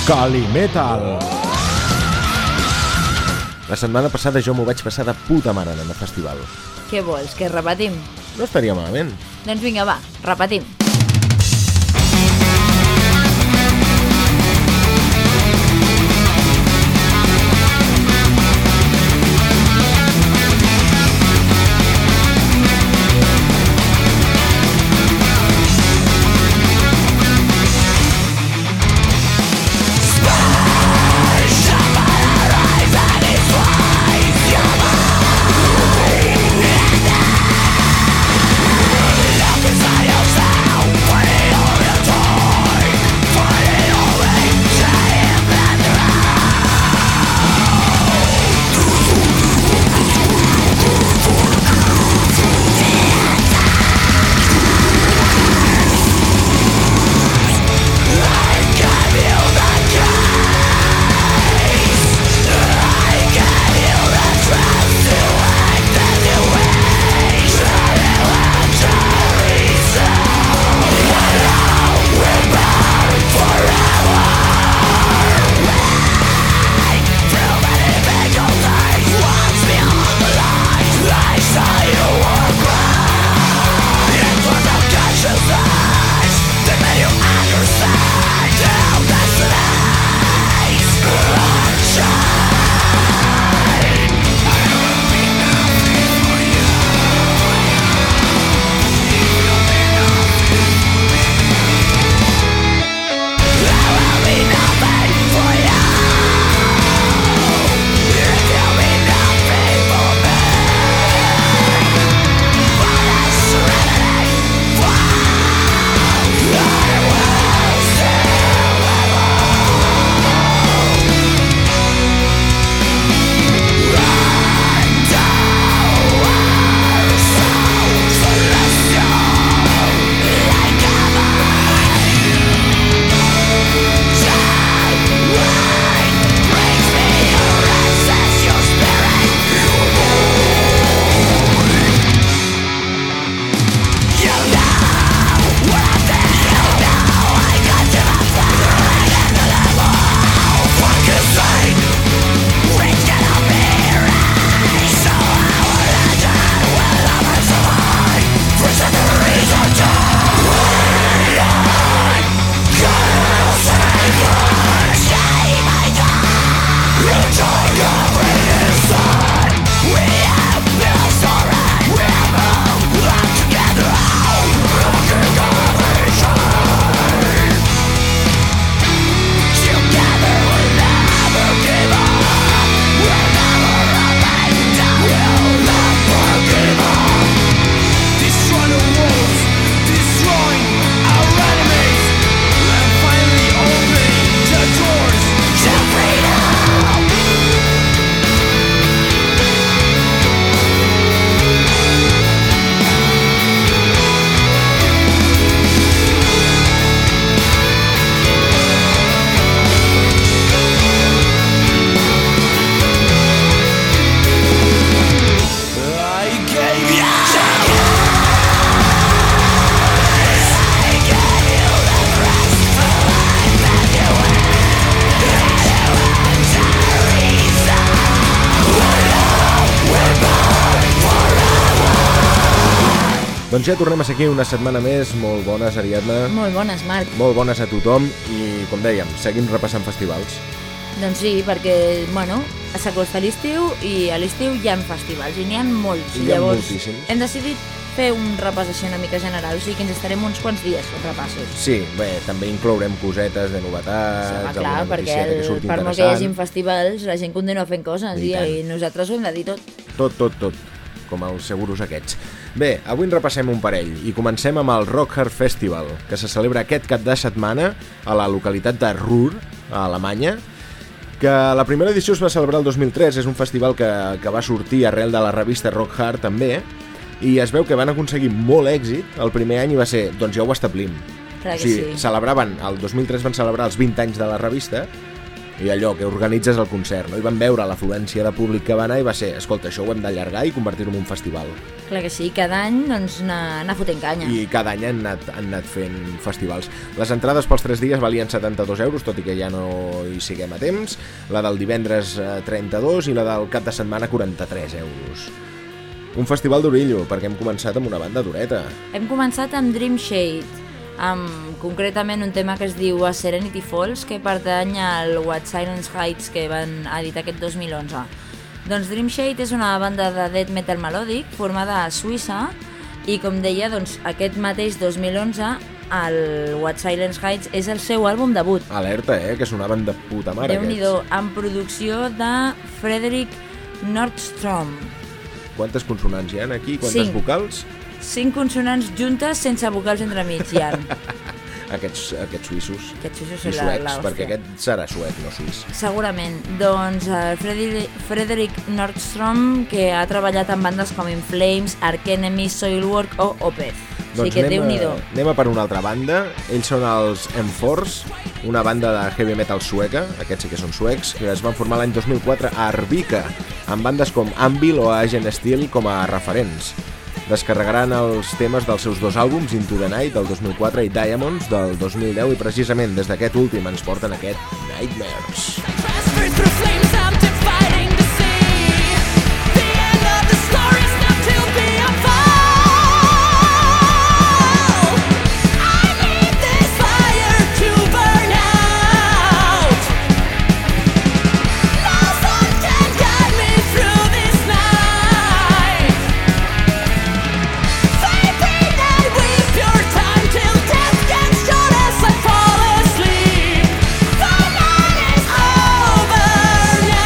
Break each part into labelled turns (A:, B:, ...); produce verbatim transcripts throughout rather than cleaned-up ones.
A: Calimetal. La setmana passada jo m'ho vaig passar de puta mare en el festival.
B: Què vols, que repetim?
A: No estaria malament.
B: Doncs vinga, va, repetim.
A: Doncs ja tornem a ser aquí una setmana més. Molt bones, Ariadna.
B: Molt bones, Marc.
A: Molt bones a tothom i, com dèiem, seguim repassant festivals.
B: Doncs sí, perquè, bueno, s'acosta l'estiu i a l'estiu hi ha festivals i n'hi ha molts.
A: I hi ha
B: Llavors,
A: moltíssims.
B: hem decidit fer un repàs així una mica general, o sigui que ens estarem uns quants dies fent repassos.
A: Sí, bé, també inclourem cosetes de novetats,
B: Sí,
A: alguna
B: clar, perquè
A: noticieta
B: el,
A: que surti
B: per molt que hi
A: interessant.
B: hagi festivals, la gent continua fent coses i,
A: I
B: i nosaltres ho hem de dir tot.
A: Tot, tot, tot, com els seguros aquests. Bé, avui en repassem un parell i comencem amb el Rockhard Festival, que se celebra aquest cap de setmana a la localitat de Ruhr, a Alemanya, que la primera edició es va celebrar el dos mil tres, és un festival que, que va sortir arrel de la revista Rockhard també, i es veu que van aconseguir molt èxit el primer any i va ser, doncs ja ho establim.
B: Clar
A: O
B: que
A: sigui,
B: sí.
A: celebraven, el dos mil tres van celebrar els vint anys de la revista i allò que organitzes el concert, no? I van veure l'afluència de públic que va anar i va ser, escolta, això ho hem d'allargar i convertir-ho en un festival.
B: Clar que sí, cada any doncs, anar, anar fotent canya.
A: I cada any han anat, han anat fent festivals. Les entrades pels tres dies valien setanta-dos euros, tot i que ja no hi siguem a temps, la del divendres trenta-dos i la del cap de setmana quaranta-tres euros. Un festival d'orillo, perquè hem començat amb una banda dureta.
B: Hem començat amb Dream Shade, amb concretament un tema que es diu A Serenity Falls, que pertany al What Silence Hides, que van editar aquest dos mil onze. Doncs Dream Shade és una banda de death metal melòdic formada a Suïssa i, com deia, doncs, aquest mateix dos mil onze el What Silence Hides és el seu àlbum debut.
A: Alerta, eh? Que sonaven de puta mare.
B: Déu-n'hi-do, amb producció de Frederick Nordstrom.
A: Quantes consonants hi ha aquí? Quantes
B: Cinc.
A: vocals?
B: Cinc consonants juntes sense vocals entremig hi ha.
A: aquests, aquests suïssos.
B: Aquests suïssos
A: I
B: són la,
A: suecs,
B: la hòstia.
A: perquè aquest serà suec, no suís.
B: Segurament. Doncs uh, Frederick, Frederick Nordstrom, que ha treballat amb bandes com In Flames, Arch Enemy, Soilwork o Opeth.
A: Doncs
B: sí que
A: anem,
B: Déu-n'hi-do.
A: a, anem a per una altra banda. Ells són els Enforce, una banda de heavy metal sueca, aquests sí que són suecs, que es van formar l'any dos mil quatre a Arvika, amb bandes com Anvil o Agent Steel com a referents. Descarregaran els temes dels seus dos àlbums, Into the Night del dos mil quatre i Diamonds del dos mil deu, i precisament des d'aquest últim ens porten aquest Nightmares.
C: Over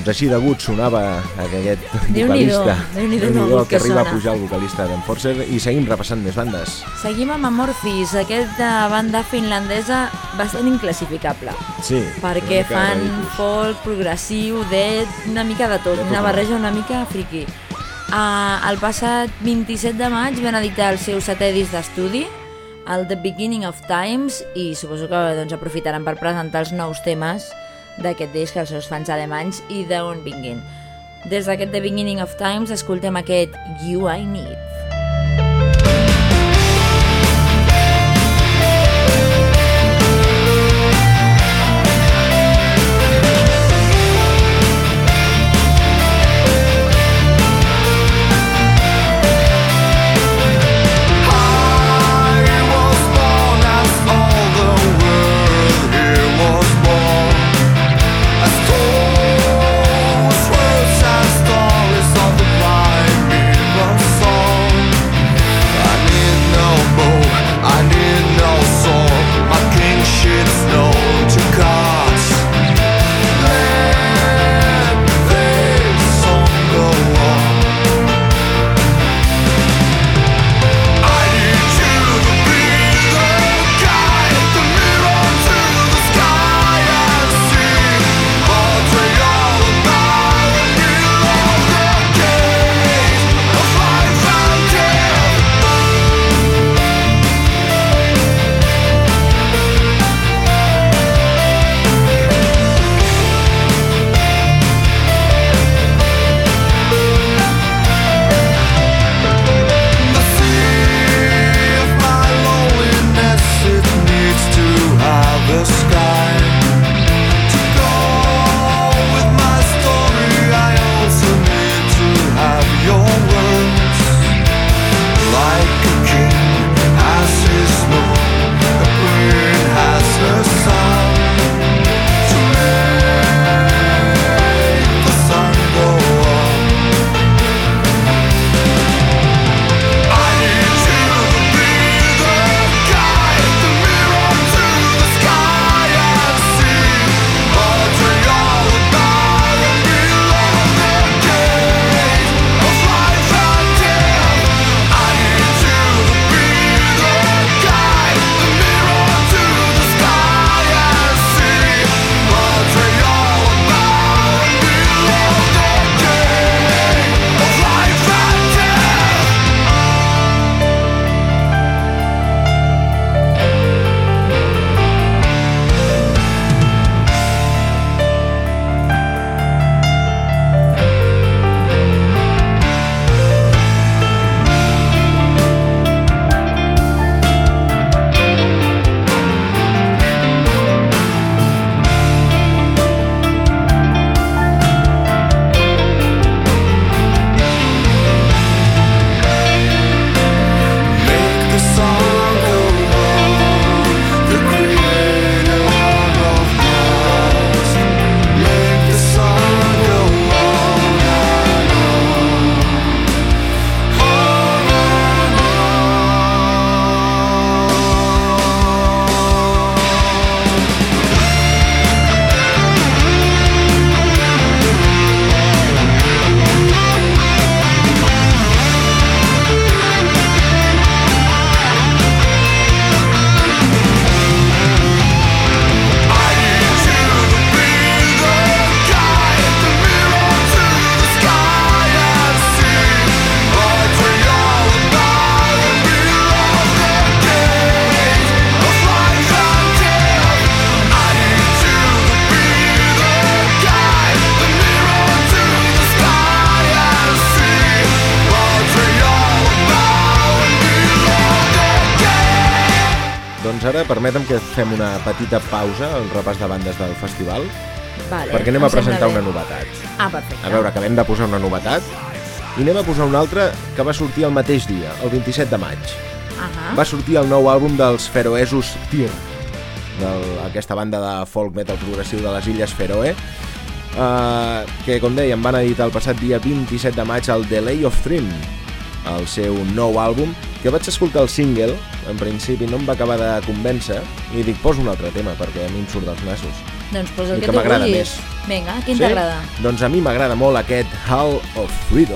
A: Doncs així degut sonava aquest
B: Déu-n'hi-do,
A: vocalista.
B: Déu-n'hi-do el
A: Déu-n'hi-do
B: que
A: que arriba
B: sona.
A: a pujar el vocalista d'Enforcer i seguim repassant més bandes.
B: Seguim amb Amorphis, aquesta banda finlandesa bastant inclassificable.
A: Sí.
B: Perquè
A: una mica
B: fan
A: ridículs.
B: folk, progressiu, death, una mica de tot,
A: De tot
B: una
A: una
B: barreja una mica friqui. Uh, el passat vint-i-set de maig van editar el seu setè disc d'estudi, el The Beginning of Times, i suposo que doncs, aprofitaran per presentar els nous temes d'aquest disc als seus fans alemanys i d'on vinguin. Des d'aquest The Beginning of Times escoltem aquest You I Need.
A: Doncs ara permetem que fem una petita pausa al repàs de bandes del festival,
B: vale,
A: perquè anem
B: em
A: a presentar
B: sembla
A: una
B: bé.
A: novetat.
B: Ah, perfecte.
A: A veure, acabem de posar una novetat i anem a posar una altra que va sortir el mateix dia, el vint-i-set de maig.
B: Ahà.
A: Va sortir el nou àlbum dels feroesos Tyr, d'aquesta banda de folk metal progressiu de les Illes Feroe, uh, que, com dèiem, van editar el passat dia vint-i-set de maig el Delay of Dream, el seu nou àlbum, que vaig escoltar el single, en principi no em va acabar de convèncer, i dic, poso un altre tema, perquè a mi em surt dels nassos.
B: Doncs posa el
A: i
B: que,
A: que
B: tu
A: m'agrada
B: vulguis.
A: més.
B: Vinga, quin
A: Sí?
B: t'agrada?
A: Doncs a mi m'agrada molt aquest Hall of Freedom.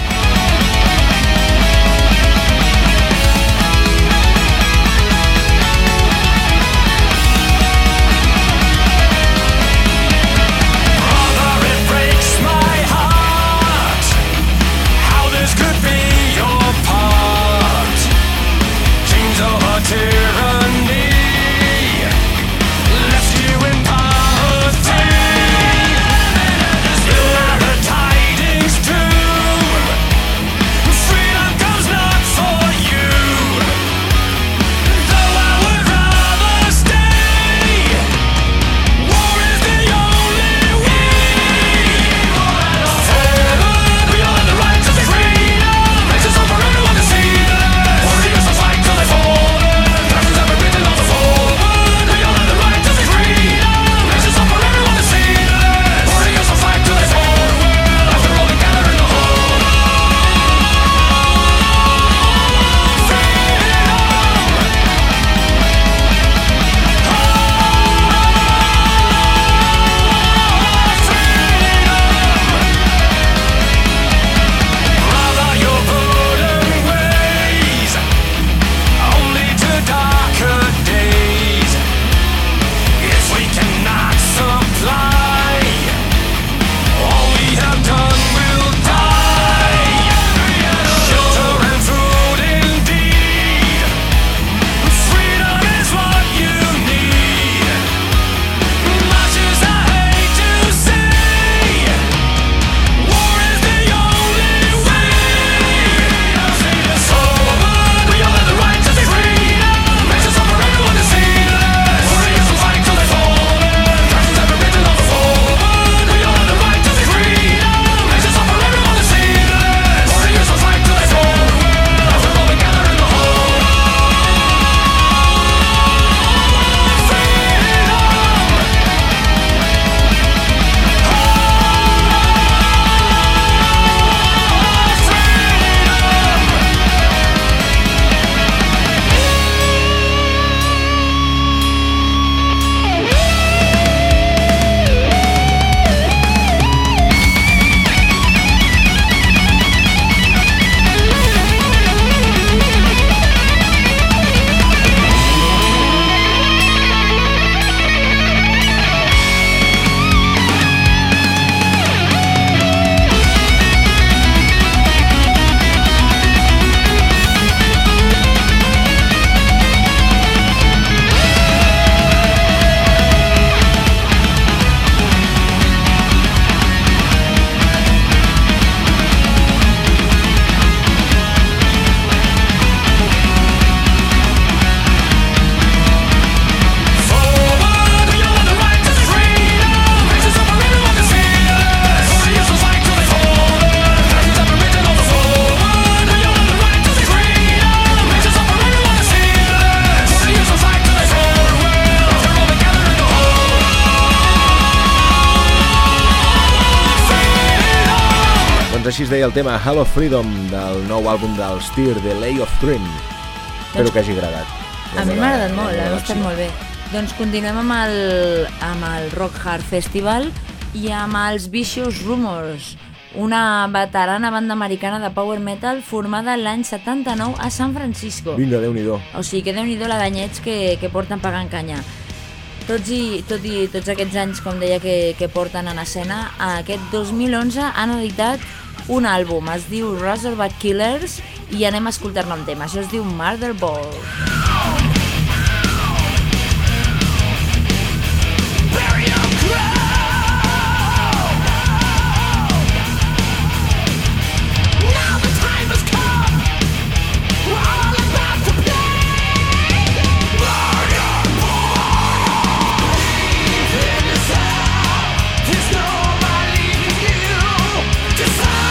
A: Doncs així es deia el tema Hall of Freedom del nou àlbum dels Tyr, The Lay of Dream. Espero que hagi agradat.
B: A mi m'ha agradat molt, ha estat molt bé. Doncs continuem amb el, amb el Rock Hard Festival i amb els Vicious Rumors, una veterana banda americana de power metal formada l'any setanta-nou a San Francisco.
A: Vinga, Déu-n'hi-do.
B: O sigui que Déu-n'hi-do la d'anyets que, que porten pagant canya. Tots i, tot i tots aquests anys, com deia, que, que porten en escena, aquest dos mil onze han editat un àlbum, es diu Razorback Killers, i anem a escoltar-ne un tema. Això es diu Murder Ball.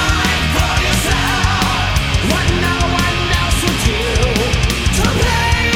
C: What no one else would do to play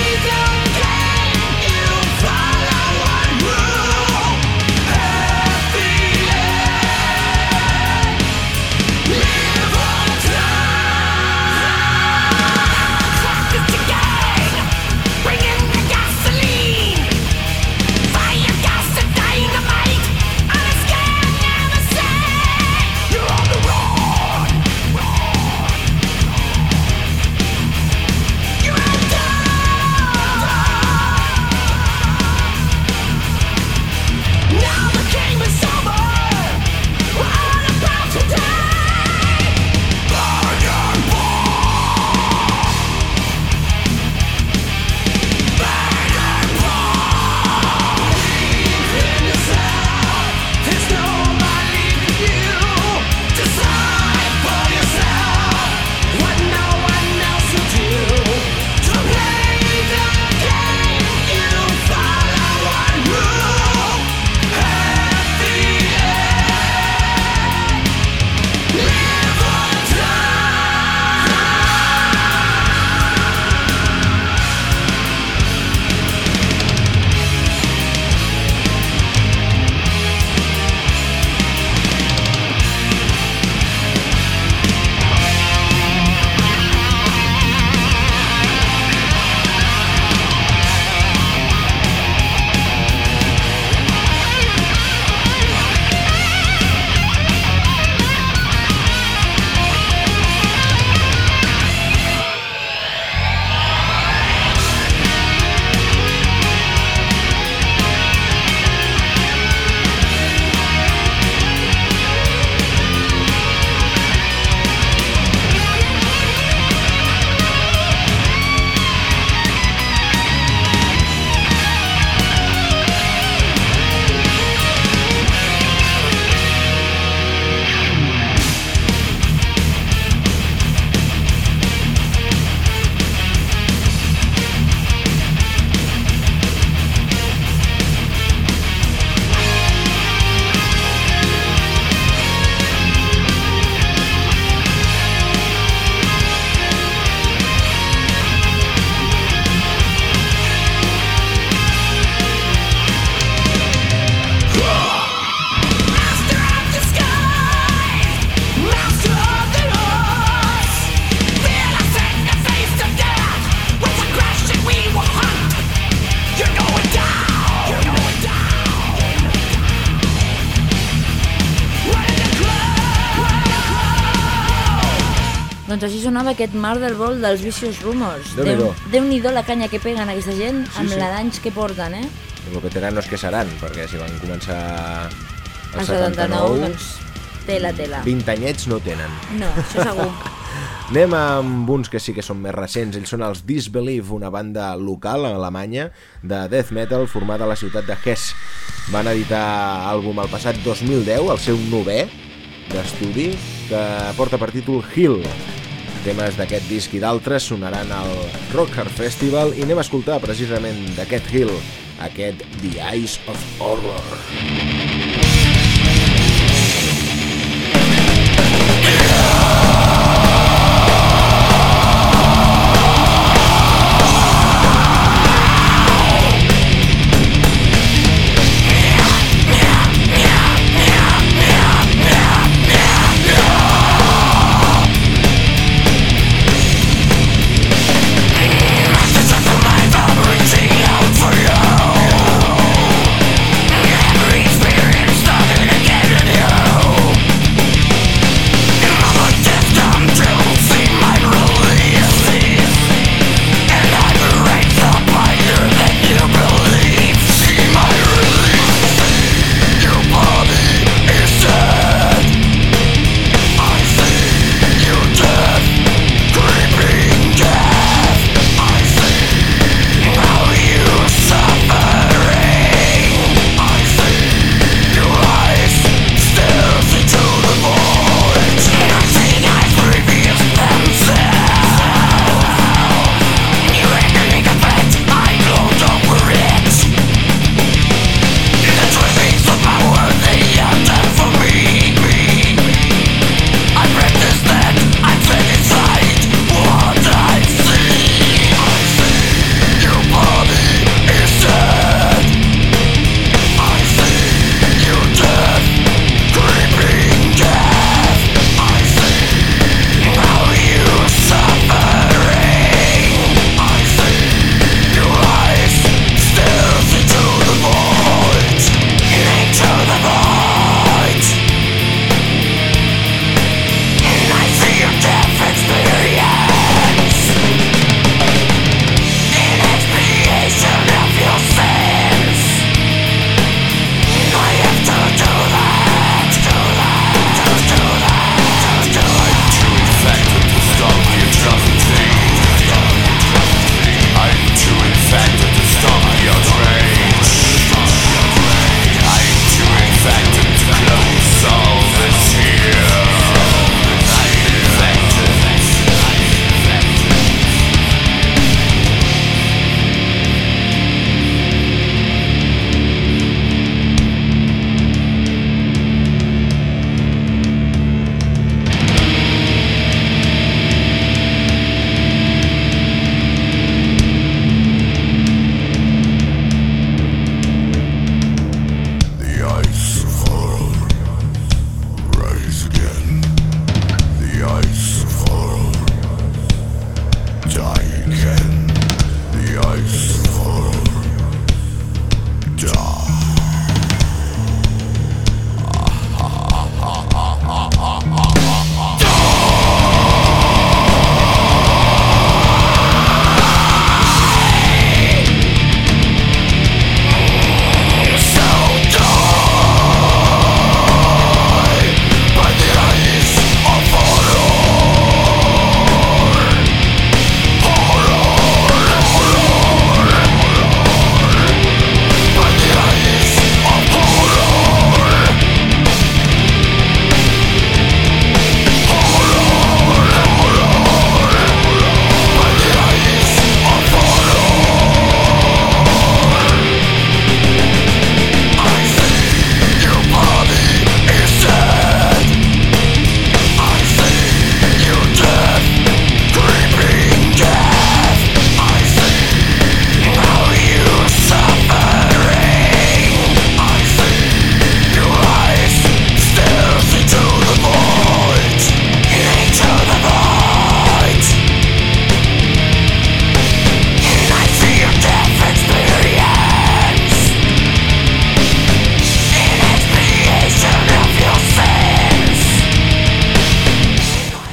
B: Doncs així sonava aquest Murder Ball dels Vicious Rumors.
A: Déu-n'hi-do.
B: Déu-n'hi-do la canya que peguen aquesta gent amb
A: Sí, sí.
B: la d'anys que porten, eh?
A: Els veteranos que seran, perquè si van començar
B: El
A: el
B: setanta-nou,
A: setanta-nou,
B: doncs tela, tela.
A: vint anyets no tenen.
B: No, això segur.
A: Anem amb uns que sí que són més recents. Ells són els Disbelief, una banda local a Alemanya de death metal formada a la ciutat de Hesse. Van editar àlbum el passat dos mil deu, el seu novè d'estudi, que porta per títol Hill. Temes d'aquest disc i d'altres sonaran al Rock Hard Festival i anem a escoltar precisament d'aquest Hill, aquest The Eyes of Horror.
C: Every spirit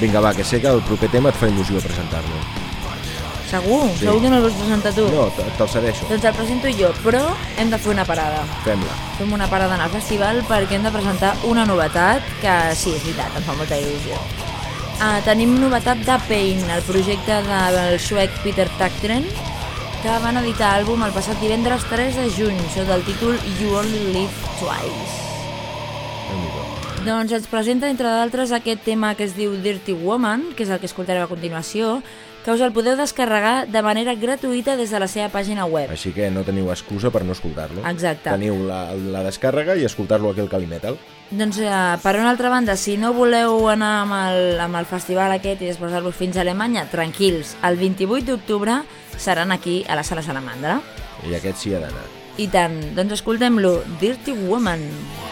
A: Vinga, va, que sé que el proper tema et fa il·lusió presentar-lo.
B: Segur?
A: Sí.
B: Segur que no el vols presentar tu?
A: No, te- te'l cedeixo.
B: Doncs el presento jo, però hem de fer una parada.
A: Fem-la.
B: Fem una parada en el festival perquè hem de presentar una novetat que, sí, és veritat, em fa molta il·lusió. Uh, tenim novetat de Pain, el projecte del suec Peter Tägtgren, que van editar àlbum el passat divendres tres de juny sota el títol You Only Live Twice. Doncs ens presenta, entre d'altres, aquest tema que es diu Dirty Woman, que és el que escoltarem a continuació, que us el podeu descarregar de manera gratuïta des de la seva pàgina web.
A: Així que no teniu excusa per no escoltar-lo.
B: Exacte.
A: Teniu la, la descàrrega i escoltar-lo aquí al Calimetal.
B: Doncs eh, per una altra banda, si no voleu anar amb el, amb el festival aquest i desplaçar-vos fins a Alemanya, tranquils, el vint-i-vuit d'octubre seran aquí a la Sala Salamandra.
A: I aquest sí ha d'anar.
B: I tant, doncs escoltem-lo, Dirty Woman.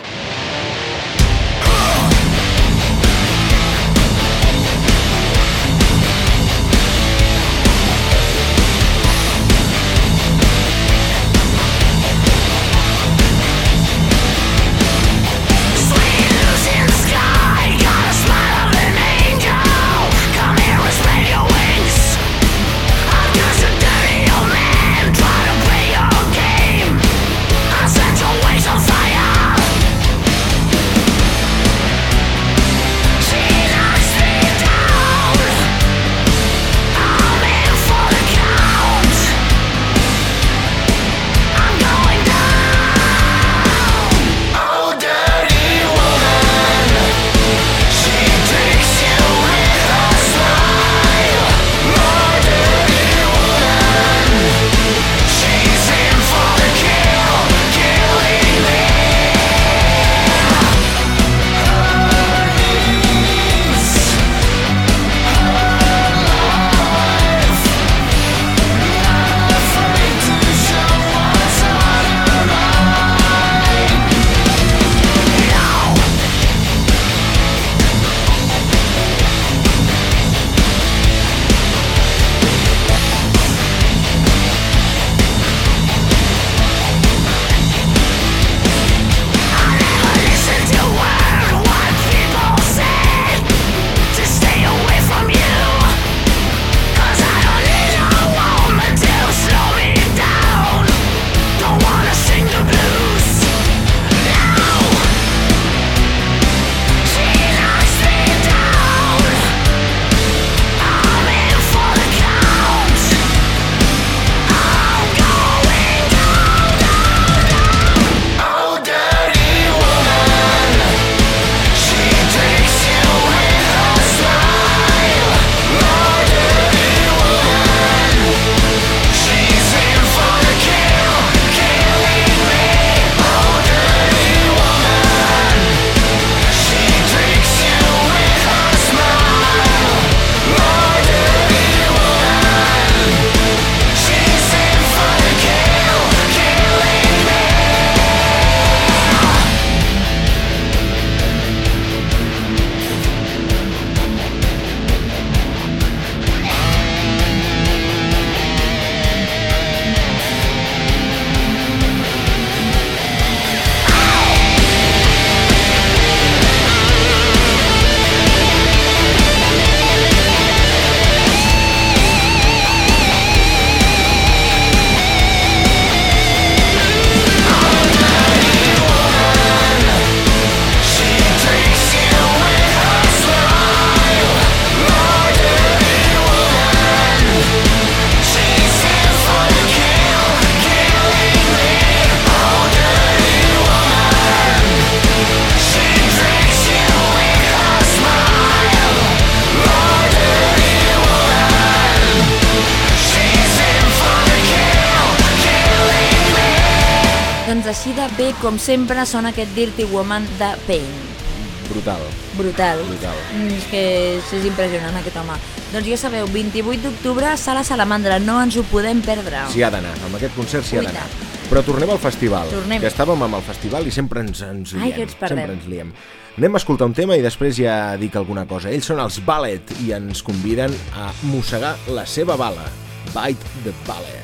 B: Doncs així de bé, com sempre, sona aquest Dirty Woman de Pain.
A: Brutal.
B: Brutal.
A: Brutal.
B: Mm, és que és, és impressionant aquest home. Doncs ja sabeu, vint-i-vuit d'octubre, Sala Salamandra, no ens ho podem perdre.
A: S'hi ha d'anar, amb aquest concert s'hi ha
B: Ui,
A: d'anar.
B: tant.
A: Però tornem al festival,
B: Tornem.
A: que estàvem amb el festival i sempre ens, ens liem.
B: Ai, que ens perdem.
A: Sempre ens liem. Anem a escoltar un tema i després ja dic alguna cosa. Ells són els Ballet i ens conviden a mossegar la seva bala. Bite the Ballet.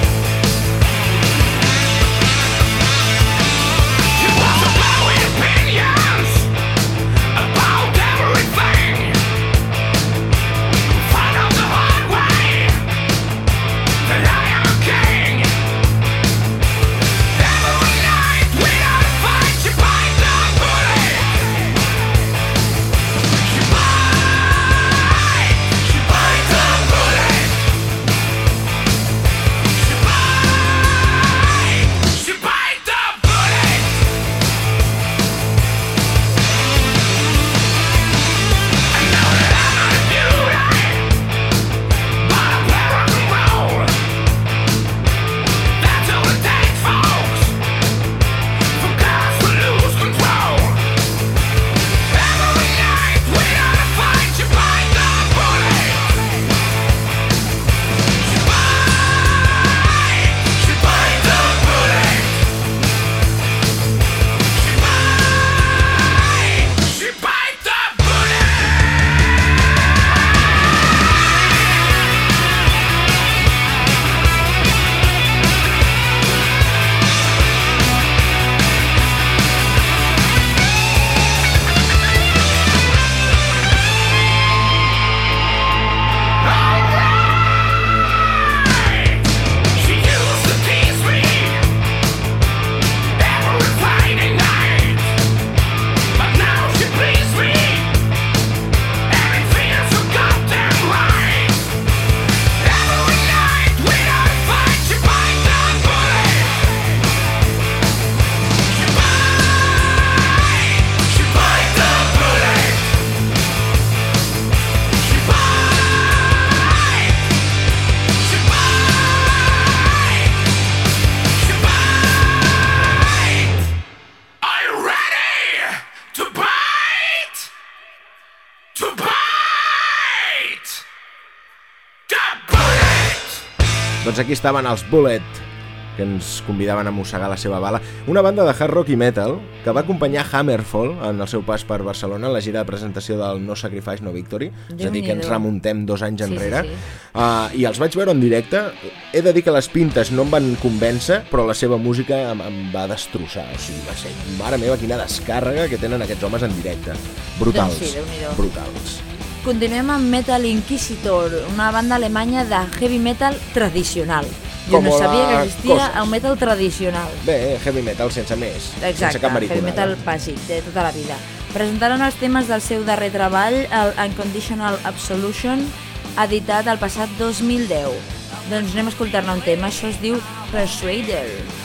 C: You want to blow it,
A: Doncs aquí estaven els Bullet, que ens convidaven a mossegar la seva bala. Una banda de hard rock i metal que va acompanyar Hammerfall en el seu pas per Barcelona en la gira de presentació del No Sacrifice, No Victory. És a dir, que ens remuntem dos anys enrere. Sí, sí, sí. Uh, I els vaig veure en directe. He de dir que les pintes no em van convèncer, però la seva música em, em va destrossar. O sigui, va ser, mare meva, quina descàrrega que tenen aquests homes en directe. Brutals,
B: doncs sí,
A: brutals.
B: Continuem amb Metal Inquisitor, una banda alemanya de heavy metal tradicional. Jo no sabia que existia el metal tradicional.
A: Bé, heavy metal sense més.
B: Exacte,
A: sense cap mariconada.
B: Heavy metal bàsic, de tota la vida. Presentaran els temes del seu darrer treball, el Unconditional Absolution, editat el passat dos mil deu. Doncs anem a escoltar-ne un tema, això es diu Persuader.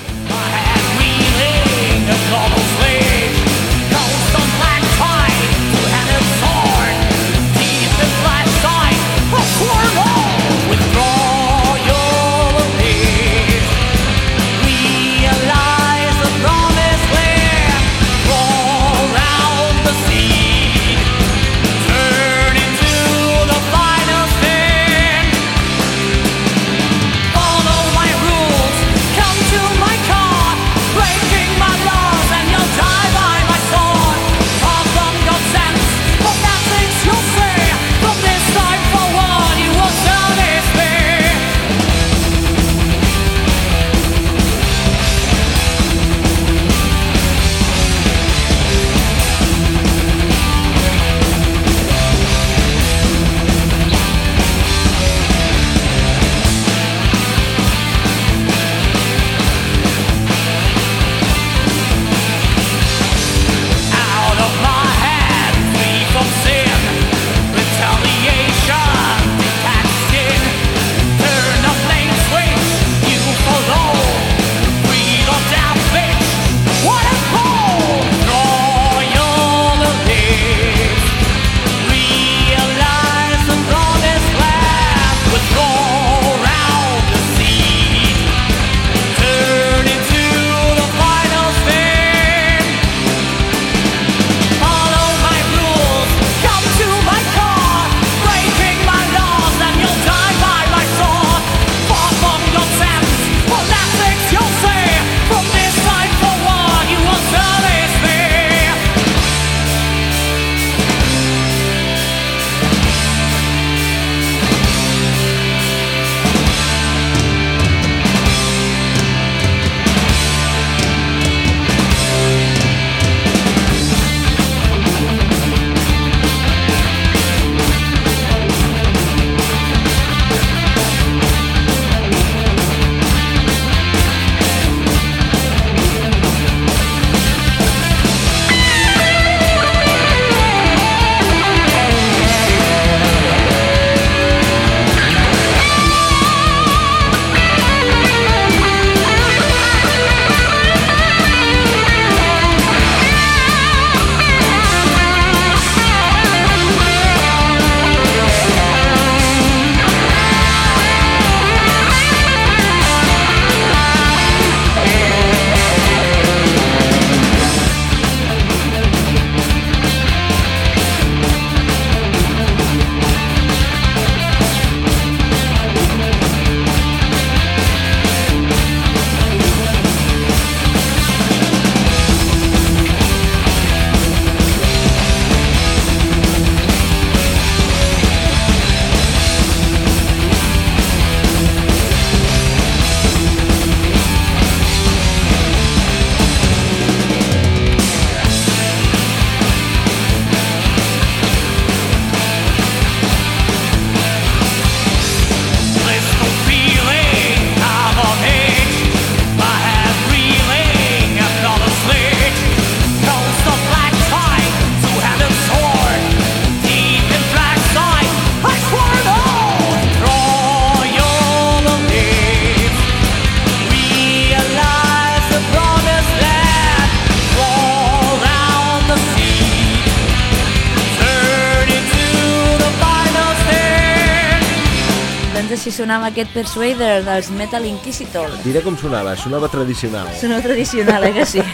B: Així sonava aquest Persuader dels Metal Inquisitor.
A: Diré com sonava, sonava tradicional.
B: Sonava tradicional, eh que sí?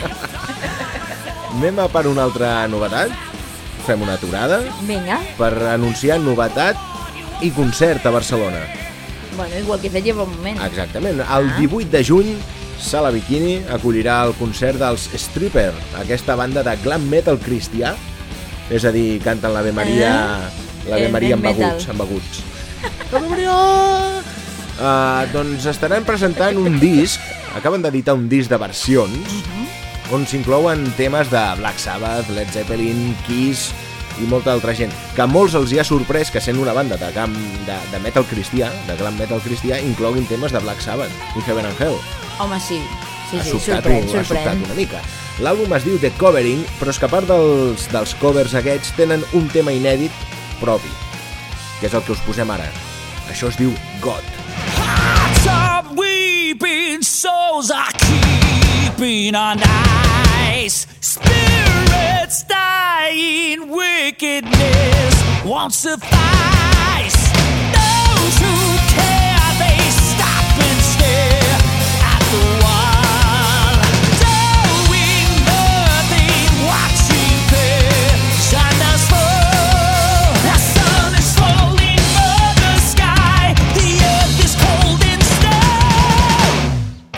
A: Anem a per una altra novetat. Fem una aturada.
B: Vinga.
A: Per anunciar novetat i concert a Barcelona.
B: Bueno, igual que fet lleva un moment.
A: Exactament. El divuit de juny, Sala Bikini acollirà el concert dels Stripper, aquesta banda de glam metal cristià, és a dir, canten l'Ave Maria, eh? l'Ave Maria amb beguts, amb beguts. Ave Maria! Uh, doncs estaran presentant un disc, acaben d'editar un disc de versions, uh-huh. on s'inclouen temes de Black Sabbath, Led Zeppelin, Kiss i molta altra gent, que a molts els hi ha sorprès que sent una banda de, glam, de, de metal cristià, de glam metal cristià, incloguin temes de Black Sabbath i Heaven and Hell.
B: Home, sí, sí,
A: ha
B: sí,
A: sobtat,
B: sorprèn,
A: un,
B: sorprèn.
A: Ha sobtat una mica. L'àlbum es diu The Covering, però és que a part dels, dels covers aquests tenen un tema inèdit propi, que és el que us posem ara. Això es diu God.
C: Hearts of weeping souls are keeping on ice. Spirits dying, wickedness won't suffice. Those who care, they stop and stare at the wall, doing nothing, watching prisoners fall. The sun is falling from the sky, the earth is cold and stone.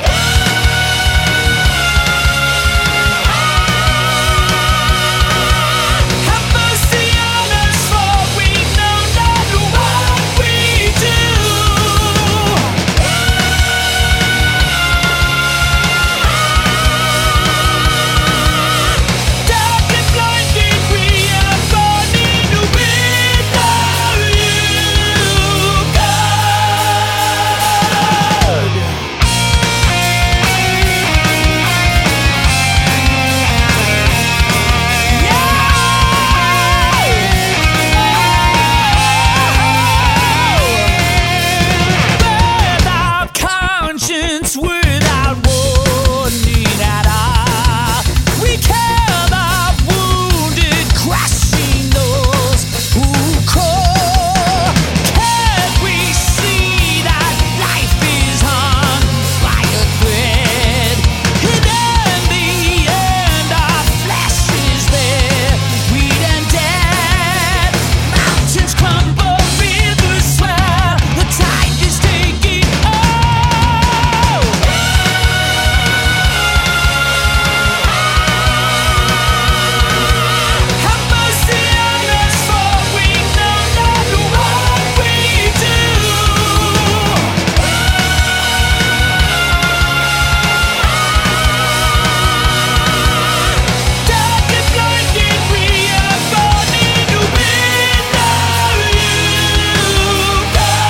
C: Have mercy on us, for we know not what we do. Dark and blinded, we are burning without you, without conscience, without warning at all. We care the wounded, crushing those who call. Can't we see that life is hung by a thread? And in the end, our flesh is there, weak and dead. Mountains crumble, rivers swell, the tide is taking hold. Have mercy on us, for we know not what we do. Dark and blinded, we are burning without you,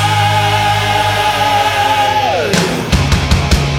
C: God.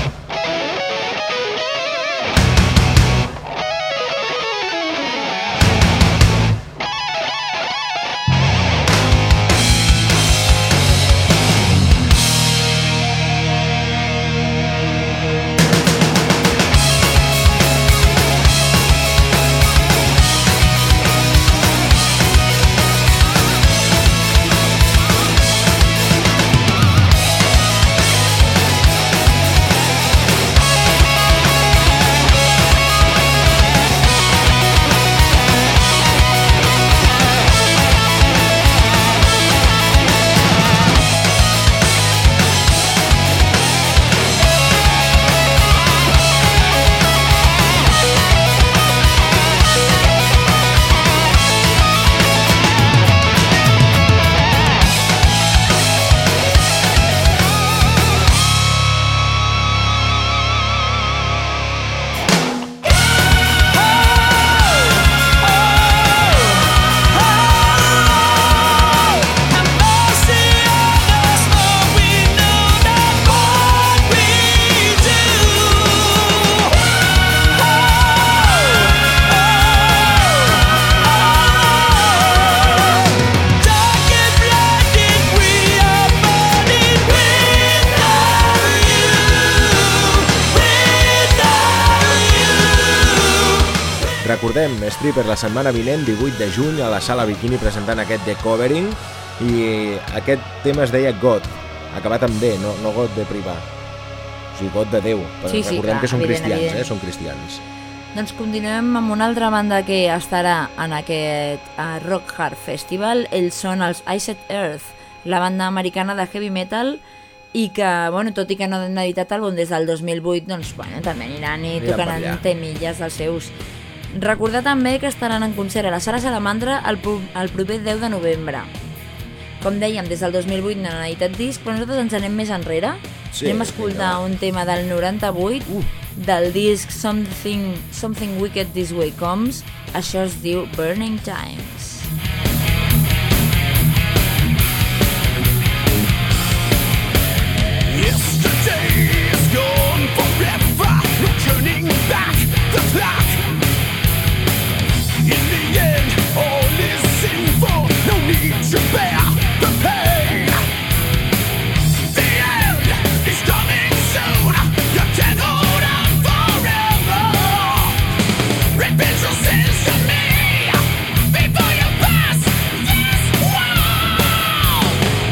C: Have mercy on us, for we know not what we do. Dark and blinded, we are burning without you, without you.
A: Recordem, Stripper la setmana vinent, divuit de juny, a la Sala Bikini presentant aquest The Covering, i aquest tema es deia God, acabat amb D, no, no God de privar. O sigui, God de Déu, però
B: Sí, sí,
A: recordem
B: clar,
A: que són
B: evident,
A: cristians,
B: evident.
A: eh? Són cristians.
B: Doncs continuem amb una altra banda que estarà en aquest uh, Rock Hard Festival. Ells són els Iced Earth, la banda americana de heavy metal i que, bueno, tot i que no han editat àlbum des del dos mil vuit, doncs, bueno, també aniran i
A: Aniran per
B: tocaran
A: allà.
B: temilles dels seus. Recordar també que estaran en concert a la Sala Salamandra el, pro- el proper deu de novembre. Com dèiem, des del dos mil vuit no han editat disc, però nosaltres ens anem més enrere.
A: Sí,
B: Anem a escoltar
A: vinga, va.
B: un tema del noranta-vuit,
A: Uh.
B: del disc Something, Something Wicked This Way Comes. Això es diu Burning Times.
C: Yesterday is gone forever, no turning back the clock. In the end, all is sinful, no need to bear the pain. The end is coming soon, you can't hold on forever. Repent your sins to me before you pass this wall.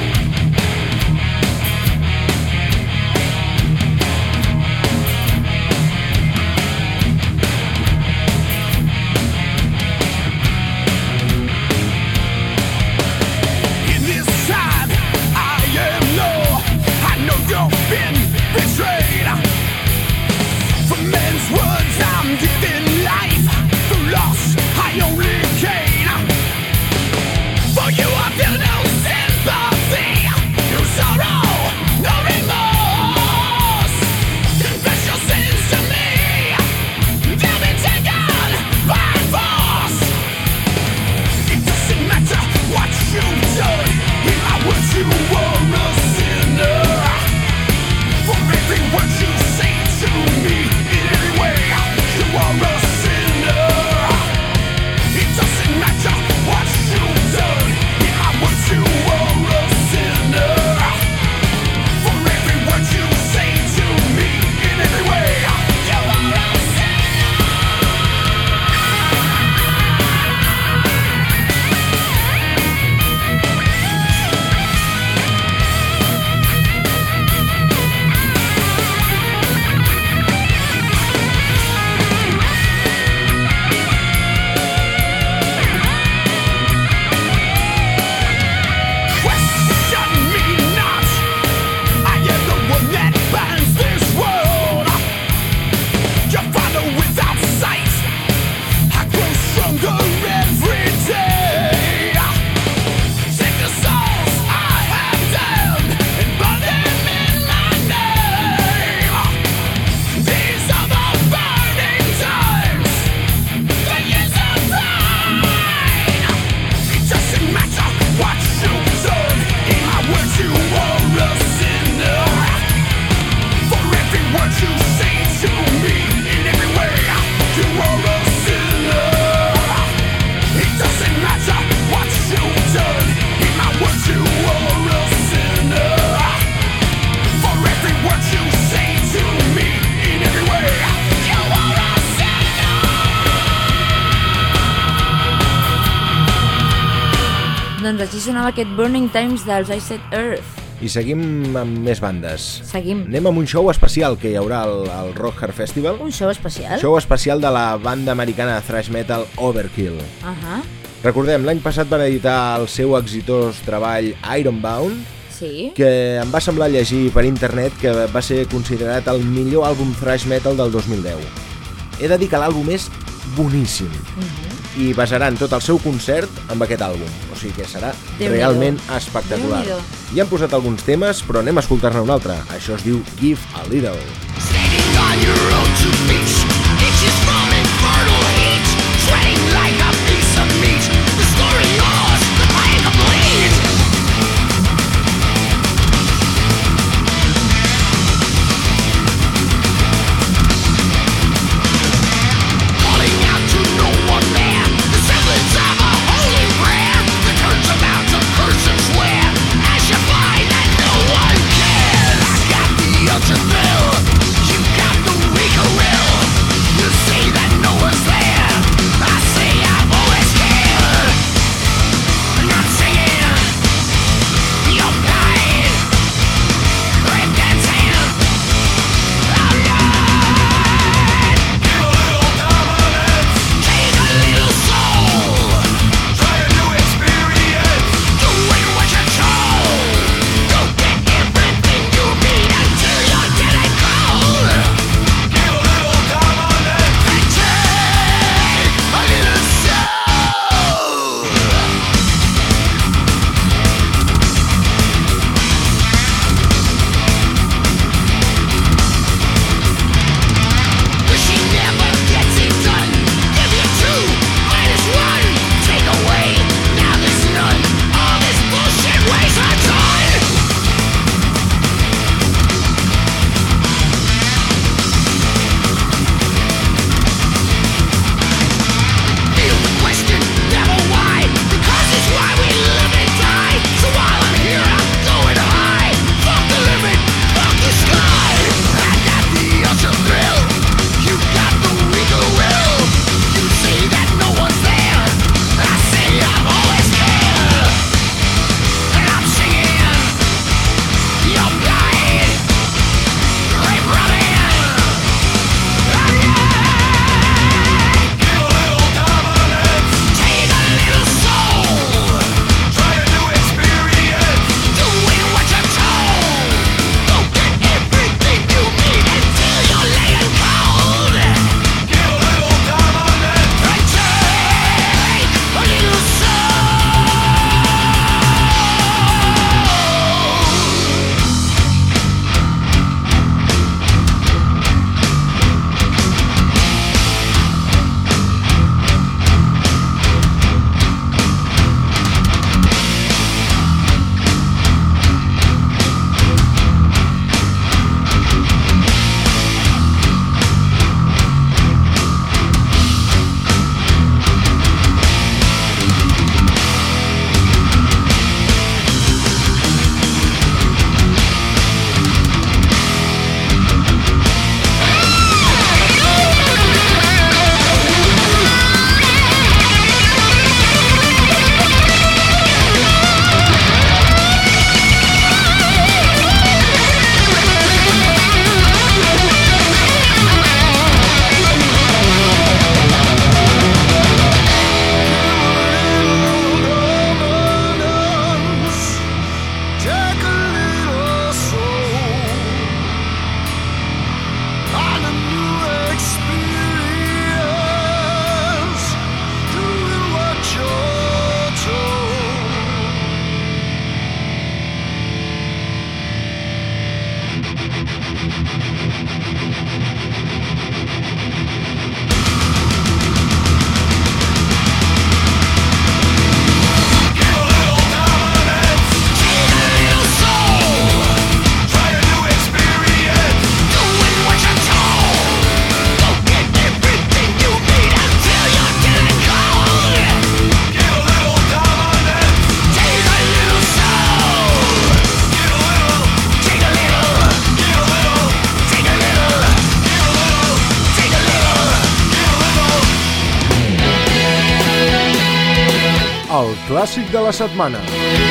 C: In this time, I am low. I know you've been betrayed. From men's words, I'm giving life. Through loss, I only gain. For you, I feel no sympathy, no sorrow, no remorse. Confess your sins to me, they'll be taken by force. It doesn't matter what you've done, in my words you are a sinner. For every word you say to me, in every way you are a sinner. It doesn't matter what you've done, in my words you are a sinner. For every word you say to me, in every way you are a sinner. Question me not, I am the one that binds this world. Your father without sight, I grow stronger every day. Take the souls I have damned and burn them in my name. These are the burning times, the years of pain. It doesn't matter what you've done, in my words you are a sinner. For every word you say to me, in every way you are a sinner. It doesn't matter what you've done, in my words you are a sinner. For every word you say to me, in every way you are a sinner.
B: Doncs així sonava aquest Burning Times dels I Set Earth.
A: I seguim amb més bandes.
B: Seguim.
A: Anem amb un show especial que hi haurà al, al Rock Hard Festival.
B: Un show especial.
A: Show especial de la banda americana de thrash metal Overkill.
B: Ahà,
A: Recordem, l'any passat van editar el seu exitós treball Ironbound,
B: sí.
A: que em va semblar llegir per internet que va ser considerat el millor àlbum thrash metal del dos mil deu. He de dir que l'àlbum és boníssim. I basaran tot el seu concert amb aquest àlbum. O sigui que serà
B: Déu-n'hi-do.
A: realment espectacular.
B: Déu-n'hi-do.
A: Ja han posat alguns temes, però anem a escoltar-ne un altre. Això es diu Give a Little.
C: Standing on your own two feet, inches from infertile heat, sweating like a piece of meat. The story yours, the plan complete. Calling out to no one there, the semblance of a holy prayer. The curse about to curse and swear, as you find that no one cares. I got the ultra thrill, you got the weaker will.
A: el clàssic de la setmana.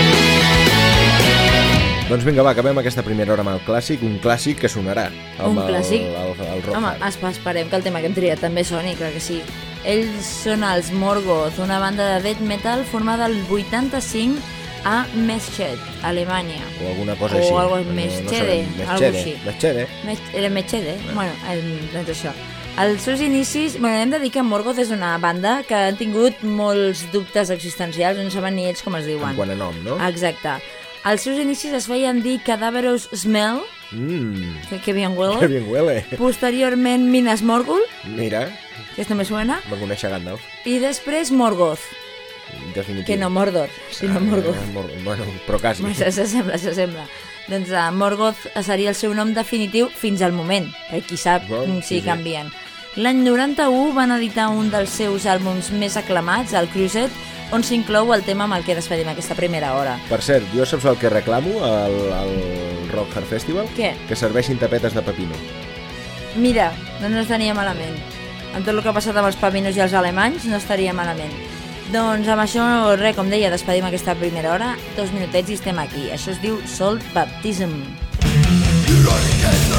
A: Doncs vinga, va, acabem aquesta primera hora amb el clàssic, un clàssic que sonarà.
B: Un clàssic?
A: El, el, el Rock
B: Home,
A: Hard.
B: esperem que el tema que hem triat també soni, clar que sí. Ells són els Morgoth, una banda de death metal formada el vuitanta-cinc a Meschede, Alemanya.
A: O alguna cosa
B: o
A: així.
B: algo,
A: No- no
B: Meschede,
A: sabem.
B: algo així.
A: Meschede.
B: Mech- Era Meschede? Bueno, eh, doncs això. Els seus inicis, bueno, hem de dir que Morgoth és una banda que han tingut molts dubtes existencials, no saben ni ells com es diuen.
A: En quant a nom, no?
B: Exacte. Els seus inicis es feien dir Cadaverous Smell,
A: Mmm,
B: que, que bien huele.
A: que bien huele.
B: Posteriorment Minas Morgul,
A: Mira,
B: que esto me suena,
A: va conèixer Gandalf.
B: i després Morgoth,
A: Definitiu.
B: que no Mordor, sinó Morgoth.
A: Ah, Mor bueno, però quasi.
B: Bueno, s'assembla, s'assembla. Doncs uh, Morgoth seria el seu nom definitiu fins al moment, que qui sap
A: Bueno,
B: si
A: sí, sí.
B: canvien. L'any noranta-u van editar un dels seus àlbums més aclamats, el Crusade, on s'inclou el tema amb el que despedim aquesta primera hora.
A: Per cert, jo saps el que reclamo al, al Rock Hard Festival?
B: Què?
A: Que serveixin tapetes de pepino.
B: Mira, doncs no estaria malament. Amb tot el que ha passat amb els pavinos i els alemanys, no estaria malament. Doncs amb això, res, com deia, despedim aquesta primera hora, dos minutets i estem aquí. Això es diu Salt Baptism.
C: Ironic